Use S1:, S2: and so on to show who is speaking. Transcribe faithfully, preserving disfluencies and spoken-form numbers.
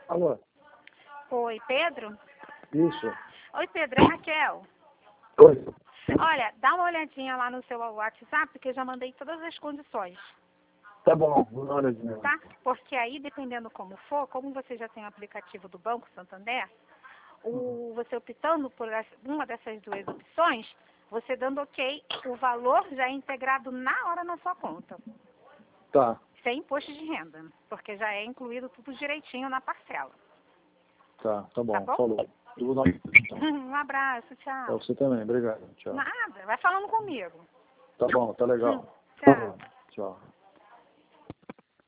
S1: Alô?
S2: Oi, Pedro?
S1: Isso.
S2: Oi, Pedro, é Raquel.
S1: Oi.
S2: Olha, dá uma olhadinha lá no seu WhatsApp, porque eu já mandei todas as condições,
S1: Tá bom, vou dar uma olhadinha.
S2: tá? Porque aí, dependendo como for, como você já tem o aplicativo do Banco Santander, o, você optando por essa- uma dessas duas opções, você dando ok, o valor já é integrado na hora na sua conta,
S1: Tá,
S2: sem imposto de renda, porque já é incluído tudo direitinho na parcela.
S1: tá, tá bom,
S2: Tá bom?
S1: falou. Eu vou dar uma olhadinha.
S2: Um abraço,
S1: Pra
S2: tchau.
S1: você também, obrigado. Tchau.
S2: Nada, vai falando comigo.
S1: Tá bom, tá legal.
S2: Tchau.
S1: Tchau.